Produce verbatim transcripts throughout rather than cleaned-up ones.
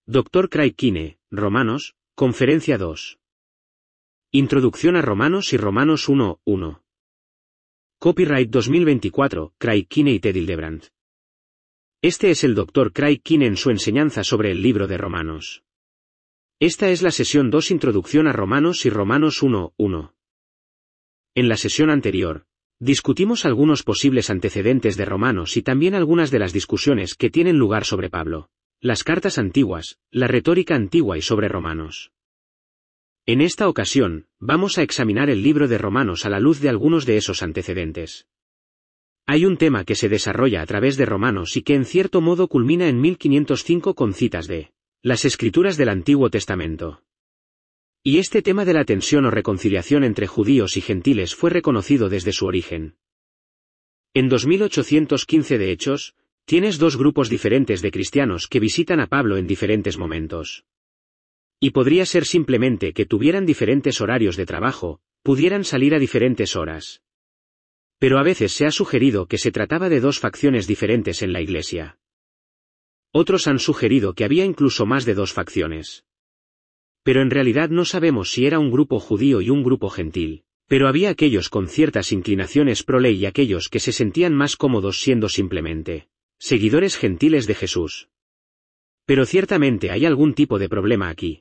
doctor Craig Kine, Romanos, Conferencia dos. Introducción a Romanos y Romanos uno, uno. Copyright dos mil veinticuatro, Craig Kine y Ted Hildebrand. Este es el doctor Craig Kine en su enseñanza sobre el libro de Romanos. Esta es la sesión dos, Introducción a Romanos y Romanos uno, uno. En la sesión anterior, discutimos algunos posibles antecedentes de Romanos y también algunas de las discusiones que tienen lugar sobre Pablo, las cartas antiguas, la retórica antigua y sobre Romanos. En esta ocasión, vamos a examinar el libro de Romanos a la luz de algunos de esos antecedentes. Hay un tema que se desarrolla a través de Romanos y que en cierto modo culmina en mil quinientos cinco con citas de las Escrituras del Antiguo Testamento. Y este tema de la tensión o reconciliación entre judíos y gentiles fue reconocido desde su origen. En dos mil ochocientos quince de Hechos, tienes dos grupos diferentes de cristianos que visitan a Pablo en diferentes momentos. Y podría ser simplemente que tuvieran diferentes horarios de trabajo, pudieran salir a diferentes horas. Pero a veces se ha sugerido que se trataba de dos facciones diferentes en la Iglesia. Otros han sugerido que había incluso más de dos facciones. Pero en realidad no sabemos si era un grupo judío y un grupo gentil, pero había aquellos con ciertas inclinaciones pro ley y aquellos que se sentían más cómodos siendo simplemente seguidores gentiles de Jesús. Pero ciertamente hay algún tipo de problema aquí.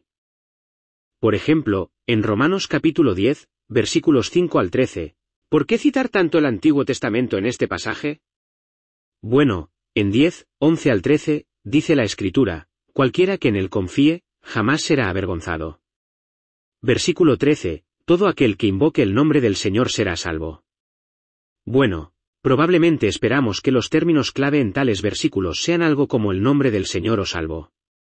Por ejemplo, en Romanos capítulo diez, versículos cinco al trece, ¿por qué citar tanto el Antiguo Testamento en este pasaje? Bueno, en diez, once al trece, dice la Escritura, cualquiera que en él confíe, jamás será avergonzado. Versículo trece, todo aquel que invoque el nombre del Señor será salvo. Bueno, probablemente esperamos que los términos clave en tales versículos sean algo como el nombre del Señor o salvo.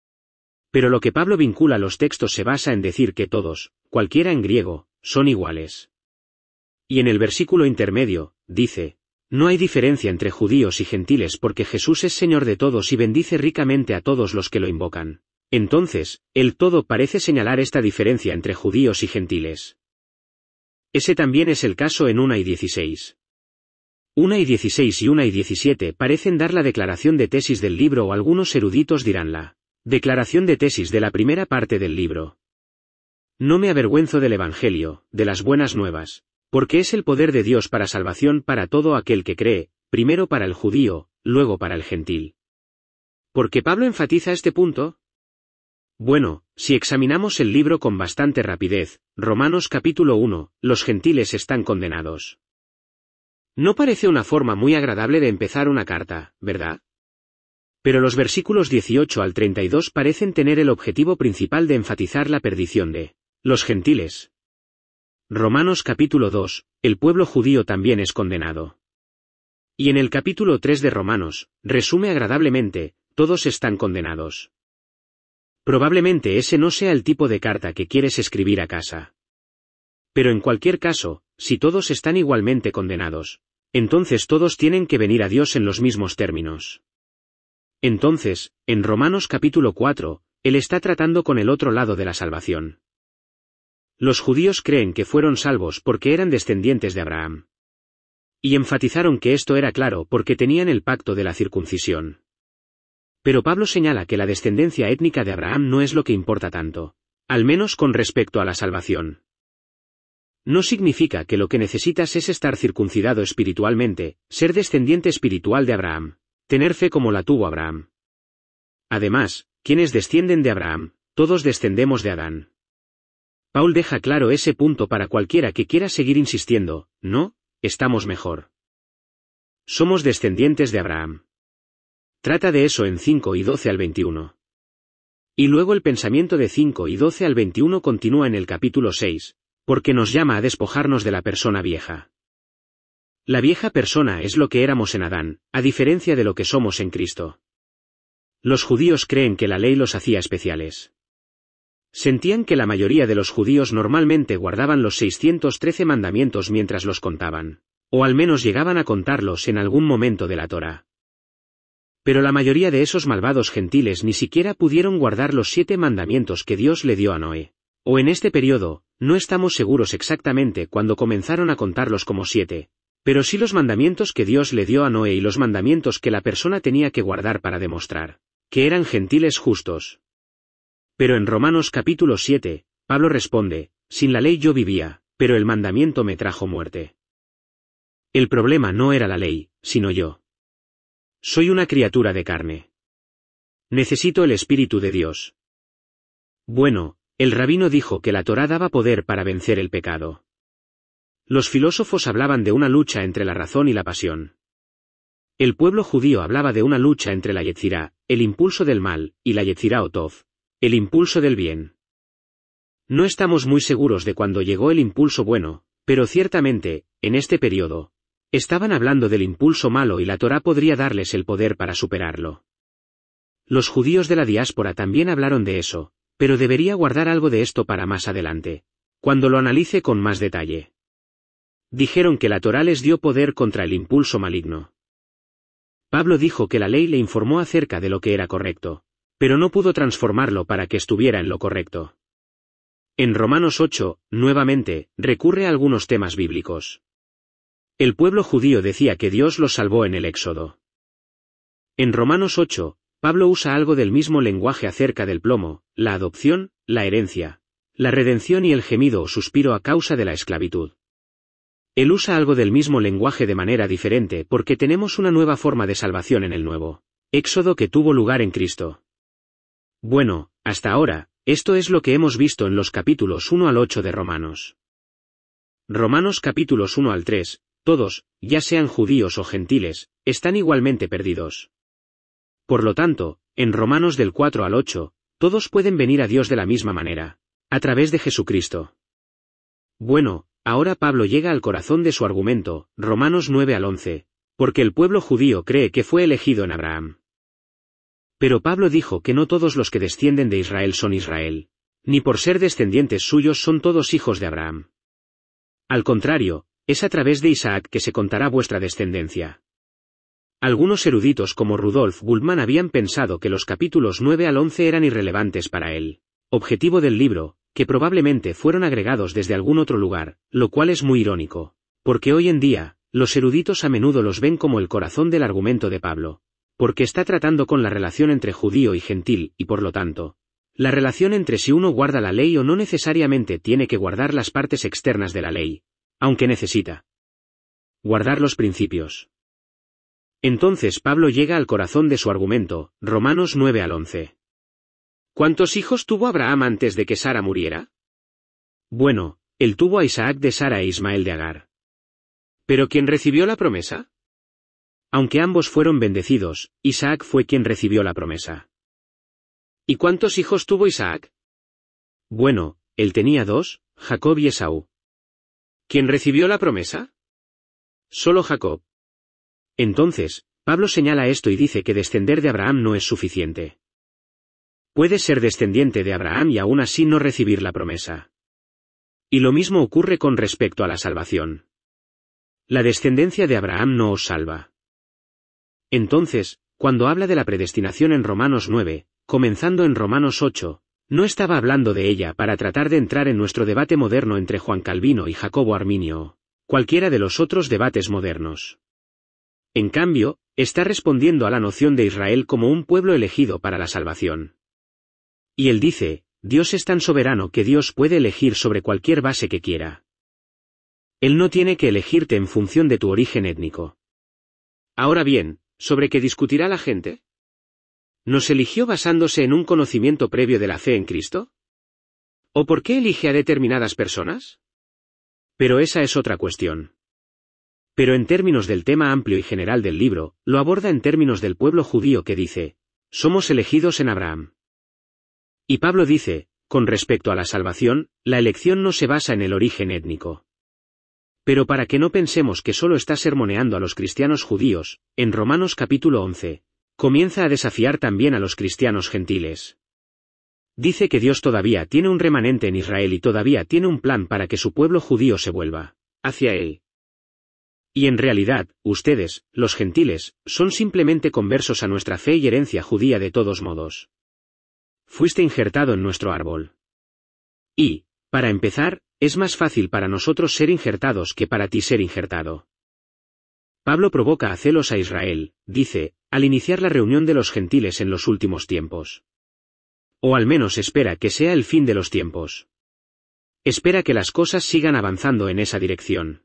Pero lo que Pablo vincula a los textos se basa en decir que todos, cualquiera en griego, son iguales. Y en el versículo intermedio, dice, no hay diferencia entre judíos y gentiles porque Jesús es Señor de todos y bendice ricamente a todos los que lo invocan. Entonces, el todo parece señalar esta diferencia entre judíos y gentiles. Ese también es el caso en una y dieciséis. una y dieciséis y una y diecisiete parecen dar la declaración de tesis del libro o algunos eruditos dirán la declaración de tesis de la primera parte del libro. No me avergüenzo del Evangelio, de las buenas nuevas, porque es el poder de Dios para salvación para todo aquel que cree, primero para el judío, luego para el gentil. ¿Por qué Pablo enfatiza este punto? Bueno, si examinamos el libro con bastante rapidez, Romanos capítulo uno, los gentiles están condenados. No parece una forma muy agradable de empezar una carta, ¿verdad? Pero los versículos dieciocho al treinta y dos parecen tener el objetivo principal de enfatizar la perdición de los gentiles. Romanos capítulo dos, el pueblo judío también es condenado. Y en el capítulo tres de Romanos, resume agradablemente, todos están condenados. Probablemente ese no sea el tipo de carta que quieres escribir a casa. Pero en cualquier caso, si todos están igualmente condenados, entonces todos tienen que venir a Dios en los mismos términos. Entonces, en Romanos capítulo cuatro, él está tratando con el otro lado de la salvación. Los judíos creen que fueron salvos porque eran descendientes de Abraham. Y enfatizaron que esto era claro porque tenían el pacto de la circuncisión. Pero Pablo señala que la descendencia étnica de Abraham no es lo que importa tanto, al menos con respecto a la salvación. No significa que lo que necesitas es estar circuncidado espiritualmente, ser descendiente espiritual de Abraham, tener fe como la tuvo Abraham. Además, quienes descienden de Abraham, todos descendemos de Adán. Paul deja claro ese punto para cualquiera que quiera seguir insistiendo, no, estamos mejor. Somos descendientes de Abraham. Trata de eso en cinco y doce al veintiuno. Y luego el pensamiento de cinco y doce al veintiuno continúa en el capítulo seis, porque nos llama a despojarnos de la persona vieja. La vieja persona es lo que éramos en Adán, a diferencia de lo que somos en Cristo. Los judíos creen que la ley los hacía especiales. Sentían que la mayoría de los judíos normalmente guardaban los seiscientos trece mandamientos mientras los contaban, o al menos llegaban a contarlos en algún momento de la Torá. Pero la mayoría de esos malvados gentiles ni siquiera pudieron guardar los siete mandamientos que Dios le dio a Noé. O en este periodo, no estamos seguros exactamente cuándo comenzaron a contarlos como siete, pero sí los mandamientos que Dios le dio a Noé y los mandamientos que la persona tenía que guardar para demostrar que eran gentiles justos. Pero en Romanos capítulo siete, Pablo responde, sin la ley yo vivía, pero el mandamiento me trajo muerte. El problema no era la ley, sino yo. Soy una criatura de carne. Necesito el Espíritu de Dios. Bueno, el rabino dijo que la Torá daba poder para vencer el pecado. Los filósofos hablaban de una lucha entre la razón y la pasión. El pueblo judío hablaba de una lucha entre la yetzirá, el impulso del mal, y la yetzirá o tov, el impulso del bien. No estamos muy seguros de cuándo llegó el impulso bueno, pero ciertamente, en este periodo, estaban hablando del impulso malo y la Torá podría darles el poder para superarlo. Los judíos de la diáspora también hablaron de eso, pero debería guardar algo de esto para más adelante, cuando lo analice con más detalle. Dijeron que la Torá les dio poder contra el impulso maligno. Pablo dijo que la ley le informó acerca de lo que era correcto, pero no pudo transformarlo para que estuviera en lo correcto. En Romanos ocho, nuevamente, recurre a algunos temas bíblicos. El pueblo judío decía que Dios los salvó en el Éxodo. En Romanos ocho, Pablo usa algo del mismo lenguaje acerca del plomo, la adopción, la herencia, la redención y el gemido o suspiro a causa de la esclavitud. Él usa algo del mismo lenguaje de manera diferente porque tenemos una nueva forma de salvación en el nuevo Éxodo que tuvo lugar en Cristo. Bueno, hasta ahora, esto es lo que hemos visto en los capítulos uno al ocho de Romanos. Romanos capítulos uno al tres, todos, ya sean judíos o gentiles, están igualmente perdidos. Por lo tanto, en Romanos del cuatro al ocho, todos pueden venir a Dios de la misma manera, a través de Jesucristo. Bueno, ahora Pablo llega al corazón de su argumento, Romanos nueve al once, porque el pueblo judío cree que fue elegido en Abraham. Pero Pablo dijo que no todos los que descienden de Israel son Israel, ni por ser descendientes suyos son todos hijos de Abraham. Al contrario, es a través de Isaac que se contará vuestra descendencia. Algunos eruditos como Rudolf Bultmann habían pensado que los capítulos nueve al once eran irrelevantes para él objetivo del libro, que probablemente fueron agregados desde algún otro lugar, lo cual es muy irónico, porque hoy en día, los eruditos a menudo los ven como el corazón del argumento de Pablo, porque está tratando con la relación entre judío y gentil y por lo tanto, la relación entre si uno guarda la ley o no necesariamente tiene que guardar las partes externas de la ley, aunque necesita guardar los principios. Entonces Pablo llega al corazón de su argumento, Romanos nueve al once. ¿Cuántos hijos tuvo Abraham antes de que Sara muriera? Bueno, él tuvo a Isaac de Sara e Ismael de Agar. ¿Pero quién recibió la promesa? Aunque ambos fueron bendecidos, Isaac fue quien recibió la promesa. ¿Y cuántos hijos tuvo Isaac? Bueno, él tenía dos, Jacob y Esaú. ¿Quién recibió la promesa? Solo Jacob. Entonces, Pablo señala esto y dice que descender de Abraham no es suficiente. Puedes ser descendiente de Abraham y aún así no recibir la promesa. Y lo mismo ocurre con respecto a la salvación. La descendencia de Abraham no os salva. Entonces, cuando habla de la predestinación en Romanos nueve, comenzando en Romanos ocho, no estaba hablando de ella para tratar de entrar en nuestro debate moderno entre Juan Calvino y Jacobo Arminio, cualquiera de los otros debates modernos. En cambio, está respondiendo a la noción de Israel como un pueblo elegido para la salvación. Y él dice, Dios es tan soberano que Dios puede elegir sobre cualquier base que quiera. Él no tiene que elegirte en función de tu origen étnico. Ahora bien, ¿sobre qué discutirá la gente? ¿Nos eligió basándose en un conocimiento previo de la fe en Cristo? ¿O por qué elige a determinadas personas? Pero esa es otra cuestión. Pero en términos del tema amplio y general del libro, lo aborda en términos del pueblo judío que dice, somos elegidos en Abraham. Y Pablo dice, con respecto a la salvación, la elección no se basa en el origen étnico. Pero para que no pensemos que solo está sermoneando a los cristianos judíos, en Romanos capítulo once, comienza a desafiar también a los cristianos gentiles. Dice que Dios todavía tiene un remanente en Israel y todavía tiene un plan para que su pueblo judío se vuelva hacia él. Y en realidad, ustedes, los gentiles, son simplemente conversos a nuestra fe y herencia judía de todos modos. Fuiste injertado en nuestro árbol. Y, para empezar, es más fácil para nosotros ser injertados que para ti ser injertado. Pablo provoca a celos a Israel, dice, al iniciar la reunión de los gentiles en los últimos tiempos. O al menos espera que sea el fin de los tiempos. Espera que las cosas sigan avanzando en esa dirección.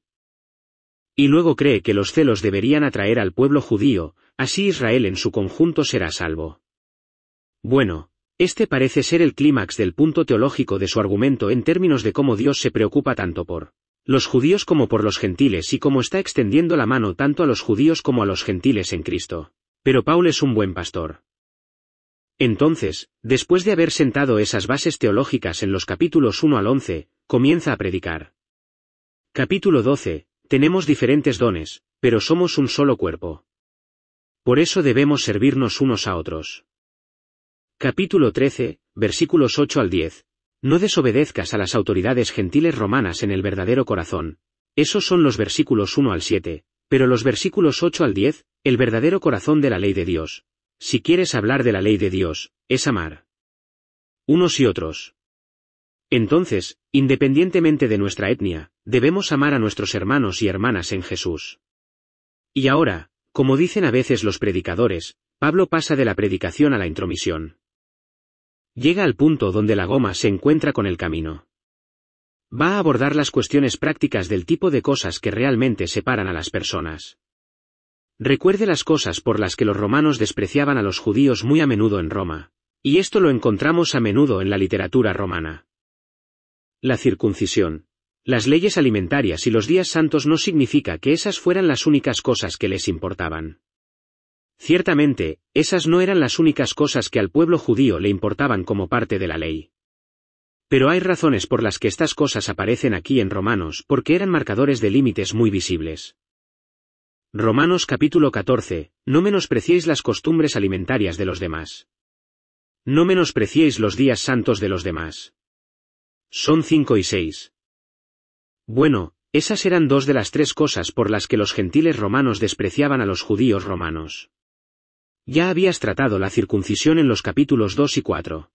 Y luego cree que los celos deberían atraer al pueblo judío, así Israel en su conjunto será salvo. Bueno, este parece ser el clímax del punto teológico de su argumento en términos de cómo Dios se preocupa tanto por los judíos como por los gentiles y cómo está extendiendo la mano tanto a los judíos como a los gentiles en Cristo. Pero Paul es un buen pastor. Entonces, después de haber sentado esas bases teológicas en los capítulos uno al once, comienza a predicar. Capítulo doce, tenemos diferentes dones, pero somos un solo cuerpo. Por eso debemos servirnos unos a otros. Capítulo trece, versículos ocho al diez. No desobedezcas a las autoridades gentiles romanas en el verdadero corazón. Esos son los versículos uno al siete, pero los versículos ocho al diez, el verdadero corazón de la ley de Dios. Si quieres hablar de la ley de Dios, es amar unos y otros. Entonces, independientemente de nuestra etnia, debemos amar a nuestros hermanos y hermanas en Jesús. Y ahora, como dicen a veces los predicadores, Pablo pasa de la predicación a la intromisión. Llega al punto donde la goma se encuentra con el camino. Va a abordar las cuestiones prácticas del tipo de cosas que realmente separan a las personas. Recuerde las cosas por las que los romanos despreciaban a los judíos muy a menudo en Roma, y esto lo encontramos a menudo en la literatura romana. La circuncisión, las leyes alimentarias y los días santos no significa que esas fueran las únicas cosas que les importaban. Ciertamente, esas no eran las únicas cosas que al pueblo judío le importaban como parte de la ley. Pero hay razones por las que estas cosas aparecen aquí en Romanos porque eran marcadores de límites muy visibles. Romanos capítulo catorce, no menospreciéis las costumbres alimentarias de los demás. No menospreciéis los días santos de los demás. Son cinco y seis. Bueno, esas eran dos de las tres cosas por las que los gentiles romanos despreciaban a los judíos romanos. Ya habías tratado la circuncisión en los capítulos dos y cuatro.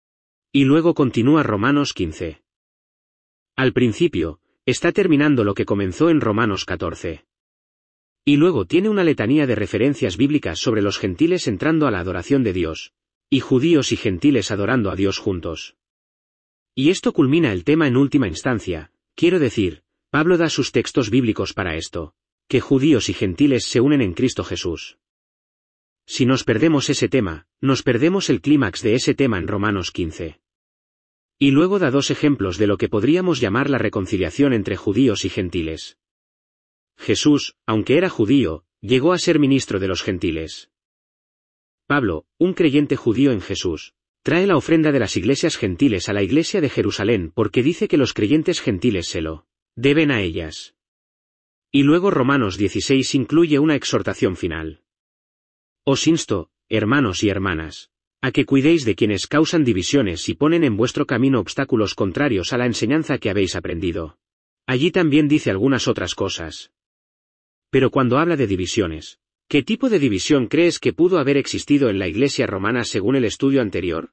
Y luego continúa Romanos quince. Al principio, está terminando lo que comenzó en Romanos catorce. Y luego tiene una letanía de referencias bíblicas sobre los gentiles entrando a la adoración de Dios, y judíos y gentiles adorando a Dios juntos. Y esto culmina el tema en última instancia, quiero decir, Pablo da sus textos bíblicos para esto, que judíos y gentiles se unen en Cristo Jesús. Si nos perdemos ese tema, nos perdemos el clímax de ese tema en Romanos quince. Y luego da dos ejemplos de lo que podríamos llamar la reconciliación entre judíos y gentiles. Jesús, aunque era judío, llegó a ser ministro de los gentiles. Pablo, un creyente judío en Jesús, trae la ofrenda de las iglesias gentiles a la iglesia de Jerusalén porque dice que los creyentes gentiles se lo deben a ellas. Y luego Romanos dieciséis incluye una exhortación final. Os insto, hermanos y hermanas, a que cuidéis de quienes causan divisiones y ponen en vuestro camino obstáculos contrarios a la enseñanza que habéis aprendido. Allí también dice algunas otras cosas. Pero cuando habla de divisiones, ¿qué tipo de división crees que pudo haber existido en la iglesia romana según el estudio anterior?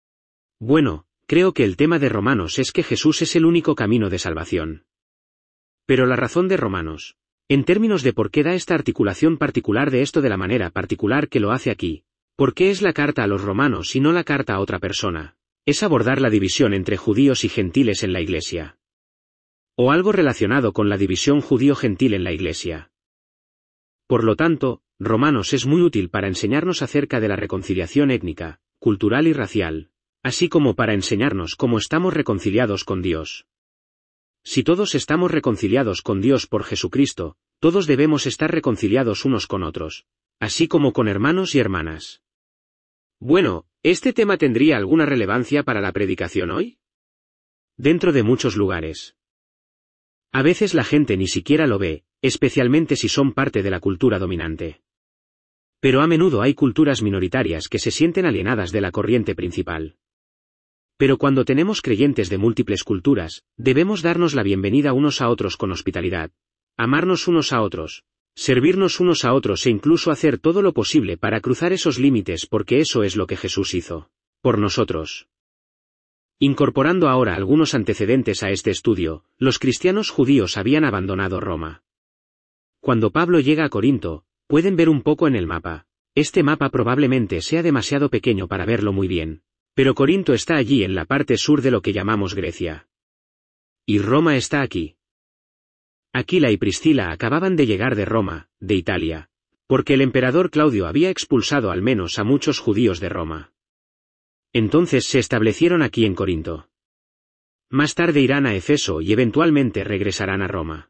Bueno, creo que el tema de Romanos es que Jesús es el único camino de salvación. Pero la razón de Romanos, en términos de por qué da esta articulación particular de esto de la manera particular que lo hace aquí, por qué es la carta a los romanos y no la carta a otra persona, es abordar la división entre judíos y gentiles en la iglesia. O algo relacionado con la división judío-gentil en la iglesia. Por lo tanto, Romanos es muy útil para enseñarnos acerca de la reconciliación étnica, cultural y racial, así como para enseñarnos cómo estamos reconciliados con Dios. Si todos estamos reconciliados con Dios por Jesucristo, todos debemos estar reconciliados unos con otros, así como con hermanos y hermanas. Bueno, ¿este tema tendría alguna relevancia para la predicación hoy? Dentro de muchos lugares. A veces la gente ni siquiera lo ve, especialmente si son parte de la cultura dominante. Pero a menudo hay culturas minoritarias que se sienten alienadas de la corriente principal. Pero cuando tenemos creyentes de múltiples culturas, debemos darnos la bienvenida unos a otros con hospitalidad, amarnos unos a otros, servirnos unos a otros e incluso hacer todo lo posible para cruzar esos límites porque eso es lo que Jesús hizo por nosotros. Incorporando ahora algunos antecedentes a este estudio, los cristianos judíos habían abandonado Roma. Cuando Pablo llega a Corinto, pueden ver un poco en el mapa. Este mapa probablemente sea demasiado pequeño para verlo muy bien. Pero Corinto está allí en la parte sur de lo que llamamos Grecia. Y Roma está aquí. Aquila y Priscila acababan de llegar de Roma, de Italia, porque el emperador Claudio había expulsado al menos a muchos judíos de Roma. Entonces se establecieron aquí en Corinto. Más tarde irán a Efeso y eventualmente regresarán a Roma.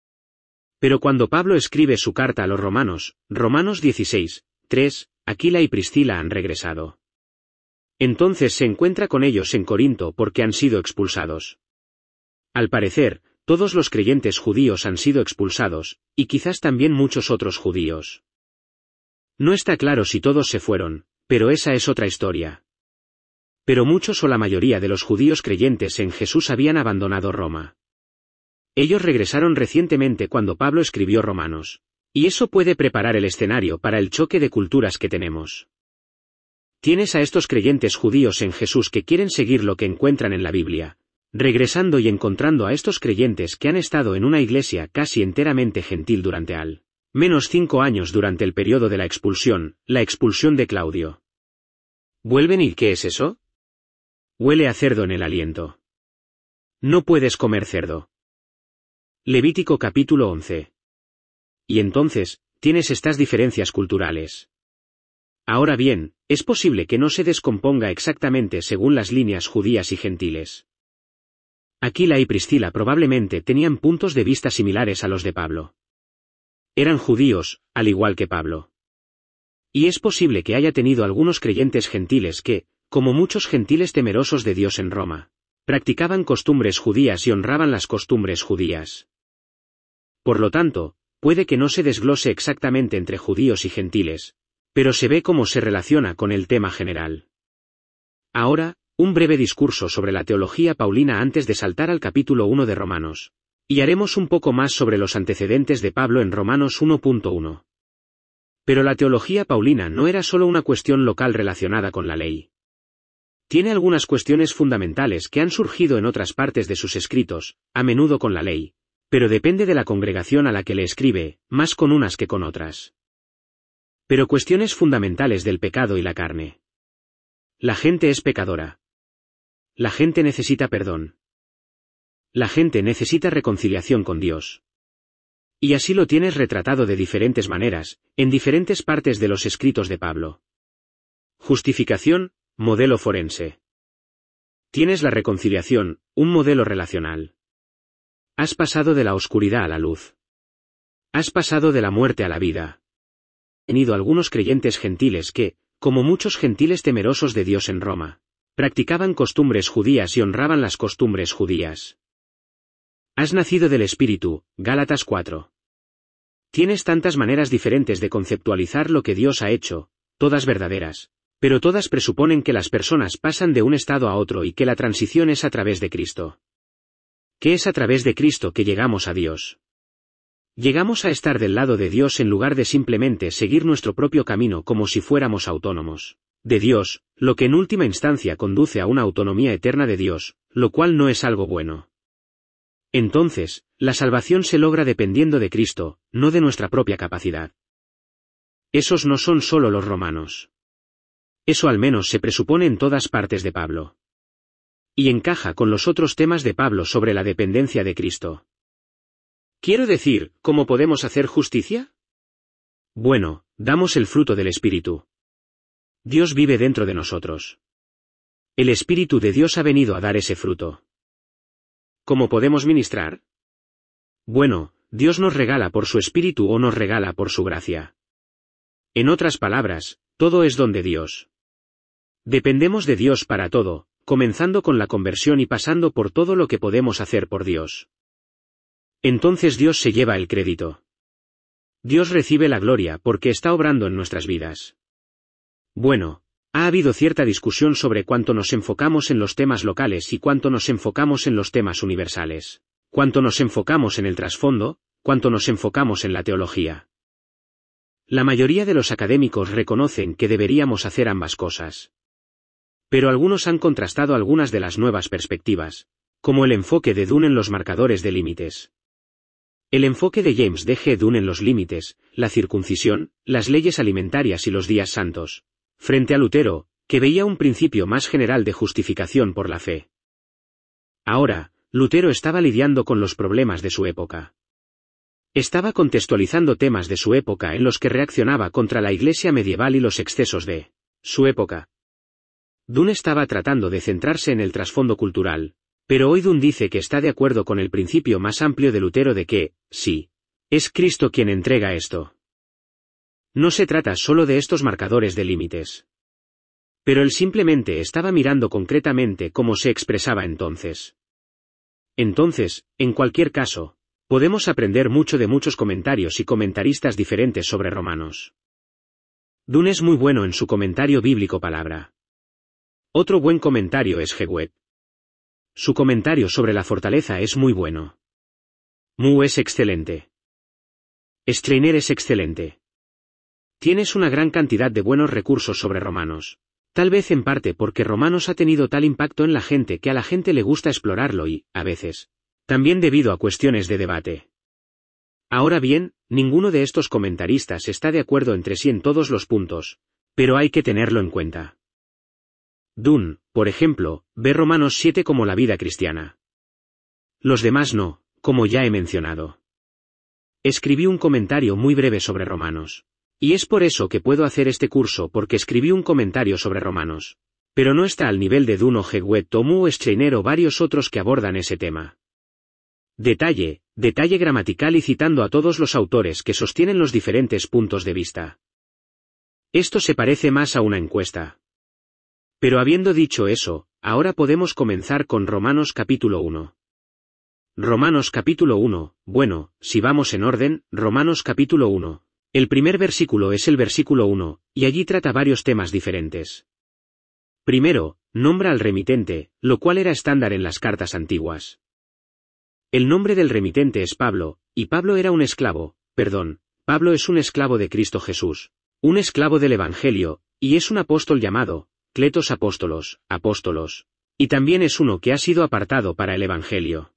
Pero cuando Pablo escribe su carta a los romanos, Romanos dieciséis, tres, Aquila y Priscila han regresado. Entonces se encuentra con ellos en Corinto porque han sido expulsados. Al parecer, todos los creyentes judíos han sido expulsados, y quizás también muchos otros judíos. No está claro si todos se fueron, pero esa es otra historia. Pero muchos o la mayoría de los judíos creyentes en Jesús habían abandonado Roma. Ellos regresaron recientemente cuando Pablo escribió Romanos, y eso puede preparar el escenario para el choque de culturas que tenemos. Tienes a estos creyentes judíos en Jesús que quieren seguir lo que encuentran en la Biblia, regresando y encontrando a estos creyentes que han estado en una iglesia casi enteramente gentil durante al menos cinco años durante el periodo de la expulsión, la expulsión de Claudio. ¿Vuelven y qué es eso? Huele a cerdo en el aliento. No puedes comer cerdo. Levítico capítulo once. Y entonces, tienes estas diferencias culturales. Ahora bien, es posible que no se descomponga exactamente según las líneas judías y gentiles. Aquila y Priscila probablemente tenían puntos de vista similares a los de Pablo. Eran judíos, al igual que Pablo. Y es posible que haya tenido algunos creyentes gentiles que, como muchos gentiles temerosos de Dios en Roma, practicaban costumbres judías y honraban las costumbres judías. Por lo tanto, puede que no se desglose exactamente entre judíos y gentiles, pero se ve cómo se relaciona con el tema general. Ahora, un breve discurso sobre la teología paulina antes de saltar al capítulo uno de Romanos, y haremos un poco más sobre los antecedentes de Pablo en Romanos uno punto uno. Pero la teología paulina no era solo una cuestión local relacionada con la ley. Tiene algunas cuestiones fundamentales que han surgido en otras partes de sus escritos, a menudo con la ley, pero depende de la congregación a la que le escribe, más con unas que con otras. Pero cuestiones fundamentales del pecado y la carne. La gente es pecadora. La gente necesita perdón. La gente necesita reconciliación con Dios. Y así lo tienes retratado de diferentes maneras, en diferentes partes de los escritos de Pablo. Justificación, modelo forense. Tienes la reconciliación, un modelo relacional. Has pasado de la oscuridad a la luz. Has pasado de la muerte a la vida. Han tenido algunos creyentes gentiles que, como muchos gentiles temerosos de Dios en Roma, practicaban costumbres judías y honraban las costumbres judías. Has nacido del Espíritu, Gálatas cuatro. Tienes tantas maneras diferentes de conceptualizar lo que Dios ha hecho, todas verdaderas, pero todas presuponen que las personas pasan de un estado a otro y que la transición es a través de Cristo. Que es a través de Cristo que llegamos a Dios. Llegamos a estar del lado de Dios en lugar de simplemente seguir nuestro propio camino como si fuéramos autónomos de Dios, lo que en última instancia conduce a una autonomía eterna de Dios, lo cual no es algo bueno. Entonces, la salvación se logra dependiendo de Cristo, no de nuestra propia capacidad. Esos no son solo los romanos. Eso al menos se presupone en todas partes de Pablo. Y encaja con los otros temas de Pablo sobre la dependencia de Cristo. Quiero decir, ¿cómo podemos hacer justicia? Bueno, damos el fruto del Espíritu. Dios vive dentro de nosotros. El Espíritu de Dios ha venido a dar ese fruto. ¿Cómo podemos ministrar? Bueno, Dios nos regala por su Espíritu o nos regala por su gracia. En otras palabras, todo es don de Dios. Dependemos de Dios para todo, comenzando con la conversión y pasando por todo lo que podemos hacer por Dios. Entonces Dios se lleva el crédito. Dios recibe la gloria porque está obrando en nuestras vidas. Bueno, ha habido cierta discusión sobre cuánto nos enfocamos en los temas locales y cuánto nos enfocamos en los temas universales, cuánto nos enfocamos en el trasfondo, cuánto nos enfocamos en la teología. La mayoría de los académicos reconocen que deberíamos hacer ambas cosas. Pero algunos han contrastado algunas de las nuevas perspectivas, como el enfoque de Dunn en los marcadores de límites. El enfoque de James D. G. Dunn en los límites, la circuncisión, las leyes alimentarias y los días santos, frente a Lutero, que veía un principio más general de justificación por la fe. Ahora, Lutero estaba lidiando con los problemas de su época. Estaba contextualizando temas de su época en los que reaccionaba contra la Iglesia medieval y los excesos de su época. Dunn estaba tratando de centrarse en el trasfondo cultural, pero hoy Dunn dice que está de acuerdo con el principio más amplio de Lutero de que, sí, es Cristo quien entrega esto. No se trata solo de estos marcadores de límites. Pero él simplemente estaba mirando concretamente cómo se expresaba entonces. Entonces, en cualquier caso, podemos aprender mucho de muchos comentarios y comentaristas diferentes sobre Romanos. Dunn es muy bueno en su comentario bíblico palabra. Otro buen comentario es Hewett. Su comentario sobre la fortaleza es muy bueno. Mu es excelente. Streiner es excelente. Tienes una gran cantidad de buenos recursos sobre Romanos. Tal vez en parte porque Romanos ha tenido tal impacto en la gente que a la gente le gusta explorarlo y, a veces, también debido a cuestiones de debate. Ahora bien, ninguno de estos comentaristas está de acuerdo entre sí en todos los puntos, pero hay que tenerlo en cuenta. Dunn, por ejemplo, ve Romanos siete como la vida cristiana. Los demás no, como ya he mencionado. Escribí un comentario muy breve sobre Romanos. Y es por eso que puedo hacer este curso porque escribí un comentario sobre Romanos. Pero no está al nivel de Dunn o Hewett o Mu o Streiner o varios otros que abordan ese tema. Detalle, detalle gramatical y citando a todos los autores que sostienen los diferentes puntos de vista. Esto se parece más a una encuesta. Pero habiendo dicho eso, ahora podemos comenzar con Romanos capítulo uno. Romanos capítulo uno, bueno, si vamos en orden, Romanos capítulo uno. El primer versículo es el versículo uno, y allí trata varios temas diferentes. Primero, nombra al remitente, lo cual era estándar en las cartas antiguas. El nombre del remitente es Pablo, y Pablo era un esclavo, perdón, Pablo es un esclavo de Cristo Jesús, un esclavo del Evangelio, y es un apóstol llamado, Kletos apóstolos, apóstolos, y también es uno que ha sido apartado para el Evangelio.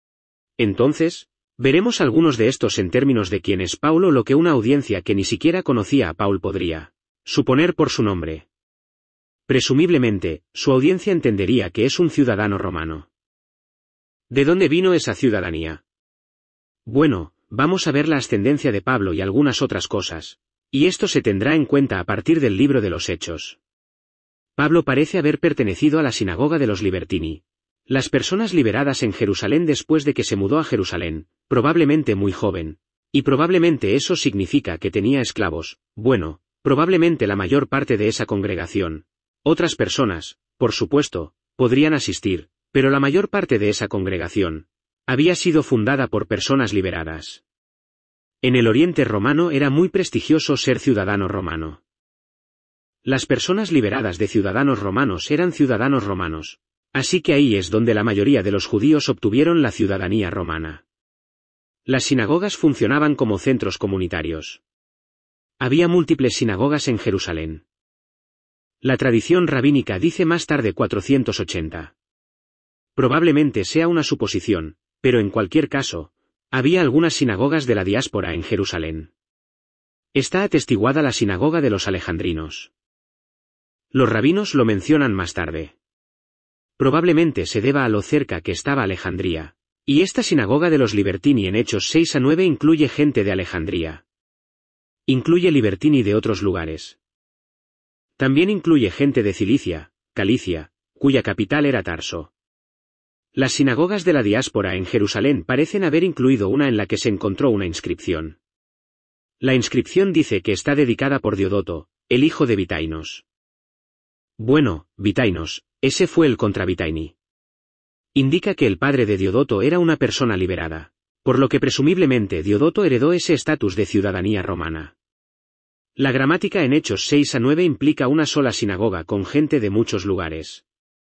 Entonces, veremos algunos de estos en términos de quién es Paulo, lo que una audiencia que ni siquiera conocía a Paul podría suponer por su nombre. Presumiblemente, su audiencia entendería que es un ciudadano romano. ¿De dónde vino esa ciudadanía? Bueno, vamos a ver la ascendencia de Pablo y algunas otras cosas, y esto se tendrá en cuenta a partir del libro de los Hechos. Pablo parece haber pertenecido a la sinagoga de los Libertini. Las personas liberadas en Jerusalén después de que se mudó a Jerusalén, probablemente muy joven, y probablemente eso significa que tenía esclavos, bueno, probablemente la mayor parte de esa congregación. Otras personas, por supuesto, podrían asistir, pero la mayor parte de esa congregación había sido fundada por personas liberadas. En el Oriente romano era muy prestigioso ser ciudadano romano. Las personas liberadas de ciudadanos romanos eran ciudadanos romanos. Así que ahí es donde la mayoría de los judíos obtuvieron la ciudadanía romana. Las sinagogas funcionaban como centros comunitarios. Había múltiples sinagogas en Jerusalén. La tradición rabínica dice más tarde cuatrocientos ochenta. Probablemente sea una suposición, pero en cualquier caso, había algunas sinagogas de la diáspora en Jerusalén. Está atestiguada la sinagoga de los alejandrinos. Los rabinos lo mencionan más tarde. Probablemente se deba a lo cerca que estaba Alejandría, y esta sinagoga de los Libertini en Hechos seis a nueve incluye gente de Alejandría. Incluye Libertini de otros lugares. También incluye gente de Cilicia, Calicia, cuya capital era Tarso. Las sinagogas de la diáspora en Jerusalén parecen haber incluido una en la que se encontró una inscripción. La inscripción dice que está dedicada por Diodoto, el hijo de Vitainos. Bueno, Vitainos, ese fue el contra Vitaini. Indica que el padre de Diodoto era una persona liberada, por lo que presumiblemente Diodoto heredó ese estatus de ciudadanía romana. La gramática en Hechos seis a nueve implica una sola sinagoga con gente de muchos lugares.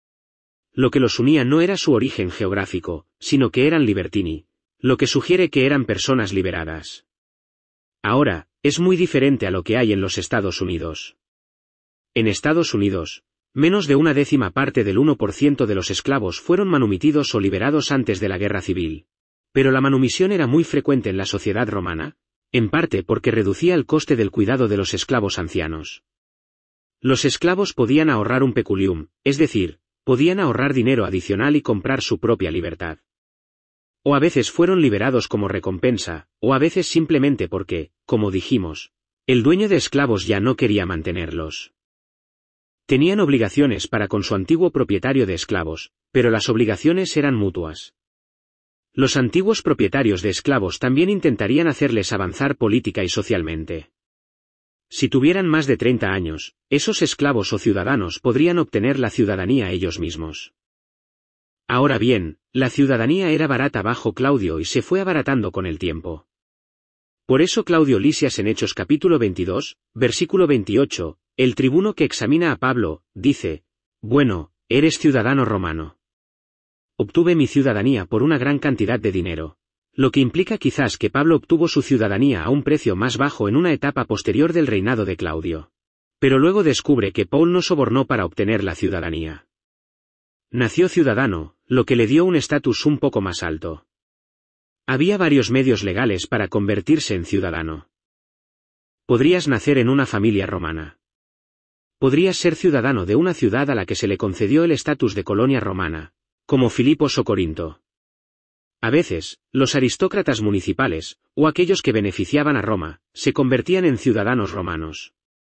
Lo que los unía no era su origen geográfico, sino que eran libertini, lo que sugiere que eran personas liberadas. Ahora, es muy diferente a lo que hay en los Estados Unidos. En Estados Unidos, menos de una décima parte del uno por ciento de los esclavos fueron manumitidos o liberados antes de la guerra civil. Pero la manumisión era muy frecuente en la sociedad romana, en parte porque reducía el coste del cuidado de los esclavos ancianos. Los esclavos podían ahorrar un peculium, es decir, podían ahorrar dinero adicional y comprar su propia libertad. O a veces fueron liberados como recompensa, o a veces simplemente porque, como dijimos, el dueño de esclavos ya no quería mantenerlos. Tenían obligaciones para con su antiguo propietario de esclavos, pero las obligaciones eran mutuas. Los antiguos propietarios de esclavos también intentarían hacerles avanzar política y socialmente. Si tuvieran más de treinta años, esos esclavos o ciudadanos podrían obtener la ciudadanía ellos mismos. Ahora bien, la ciudadanía era barata bajo Claudio y se fue abaratando con el tiempo. Por eso Claudio Lisias en Hechos capítulo veintidós, versículo veintiocho, el tribuno que examina a Pablo, dice, «Bueno, eres ciudadano romano. Obtuve mi ciudadanía por una gran cantidad de dinero», lo que implica quizás que Pablo obtuvo su ciudadanía a un precio más bajo en una etapa posterior del reinado de Claudio. Pero luego descubre que Paul no sobornó para obtener la ciudadanía. Nació ciudadano, lo que le dio un estatus un poco más alto. Había varios medios legales para convertirse en ciudadano. Podrías nacer en una familia romana. Podrías ser ciudadano de una ciudad a la que se le concedió el estatus de colonia romana, como Filipos o Corinto. A veces, los aristócratas municipales, o aquellos que beneficiaban a Roma, se convertían en ciudadanos romanos.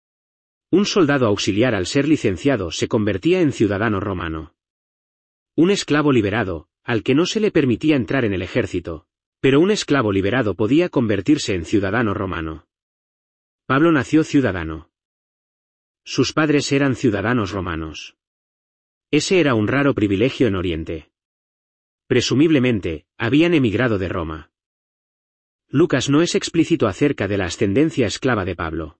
Un soldado auxiliar al ser licenciado se convertía en ciudadano romano. Un esclavo liberado, al que no se le permitía entrar en el ejército, pero un esclavo liberado podía convertirse en ciudadano romano. Pablo nació ciudadano. Sus padres eran ciudadanos romanos. Ese era un raro privilegio en Oriente. Presumiblemente, habían emigrado de Roma. Lucas no es explícito acerca de la ascendencia esclava de Pablo.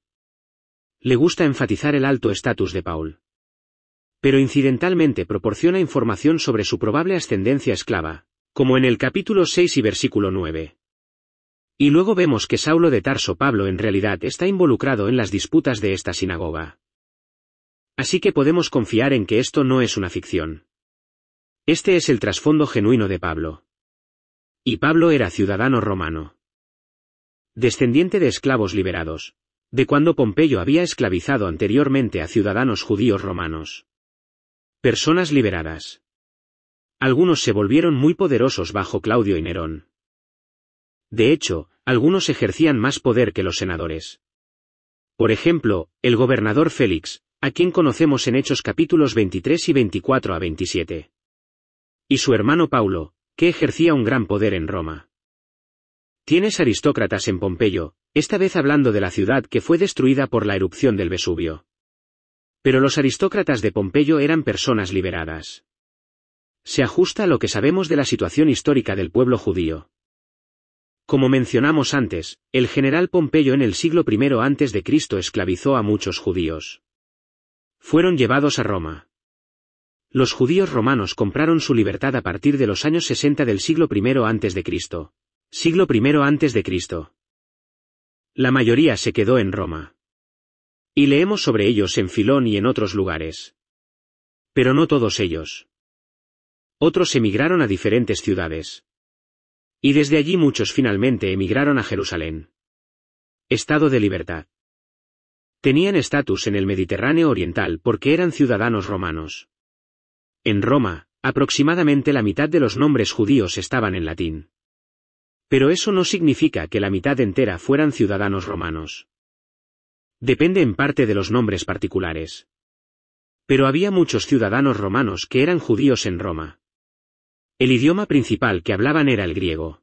Le gusta enfatizar el alto estatus de Paul. Pero incidentalmente proporciona información sobre su probable ascendencia esclava, como en el capítulo seis y versículo nueve. Y luego vemos que Saulo de Tarso Pablo en realidad está involucrado en las disputas de esta sinagoga. Así que podemos confiar en que esto no es una ficción. Este es el trasfondo genuino de Pablo. Y Pablo era ciudadano romano. Descendiente de esclavos liberados, de cuando Pompeyo había esclavizado anteriormente a ciudadanos judíos romanos. Personas liberadas. Algunos se volvieron muy poderosos bajo Claudio y Nerón. De hecho, algunos ejercían más poder que los senadores. Por ejemplo, el gobernador Félix, a quien conocemos en Hechos capítulos veintitrés y veinticuatro a veintisiete. Y su hermano Paulo, que ejercía un gran poder en Roma. Tienes aristócratas en Pompeyo, esta vez hablando de la ciudad que fue destruida por la erupción del Vesubio. Pero los aristócratas de Pompeyo eran personas liberadas. Se ajusta a lo que sabemos de la situación histórica del pueblo judío. Como mencionamos antes, el general Pompeyo en el siglo primero antes de Cristo esclavizó a muchos judíos. Fueron llevados a Roma. Los judíos romanos compraron su libertad a partir de los años sesenta del siglo primero antes de Cristo. Siglo primero antes de Cristo. La mayoría se quedó en Roma. Y leemos sobre ellos en Filón y en otros lugares. Pero no todos ellos. Otros emigraron a diferentes ciudades. Y desde allí muchos finalmente emigraron a Jerusalén. Estado de libertad. Tenían estatus en el Mediterráneo oriental porque eran ciudadanos romanos. En Roma, aproximadamente la mitad de los nombres judíos estaban en latín. Pero eso no significa que la mitad entera fueran ciudadanos romanos. Depende en parte de los nombres particulares. Pero había muchos ciudadanos romanos que eran judíos en Roma. El idioma principal que hablaban era el griego.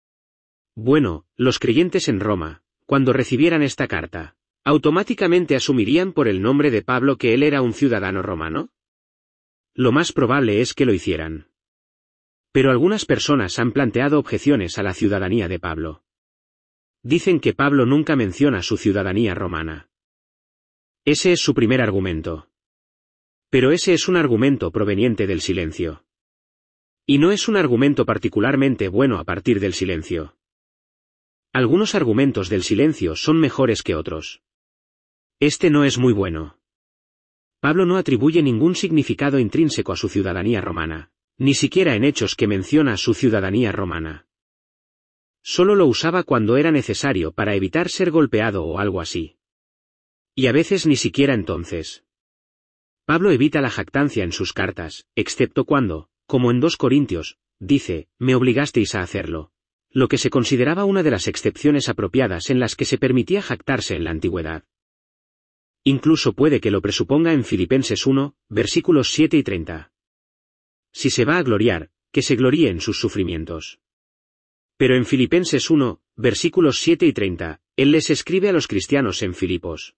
Bueno, los creyentes en Roma, cuando recibieran esta carta, ¿automáticamente asumirían por el nombre de Pablo que él era un ciudadano romano? Lo más probable es que lo hicieran. Pero algunas personas han planteado objeciones a la ciudadanía de Pablo. Dicen que Pablo nunca menciona su ciudadanía romana. Ese es su primer argumento. Pero ese es un argumento proveniente del silencio. Y no es un argumento particularmente bueno a partir del silencio. Algunos argumentos del silencio son mejores que otros. Este no es muy bueno. Pablo no atribuye ningún significado intrínseco a su ciudadanía romana, ni siquiera en Hechos que menciona su ciudadanía romana. Solo lo usaba cuando era necesario para evitar ser golpeado o algo así. Y a veces ni siquiera entonces. Pablo evita la jactancia en sus cartas, excepto cuando, como en dos Corintios, dice, me obligasteis a hacerlo, lo que se consideraba una de las excepciones apropiadas en las que se permitía jactarse en la antigüedad. Incluso puede que lo presuponga en Filipenses uno, versículos siete y treinta. Si se va a gloriar, que se gloríe en sus sufrimientos. Pero en Filipenses uno, versículos siete y treinta, él les escribe a los cristianos en Filipos.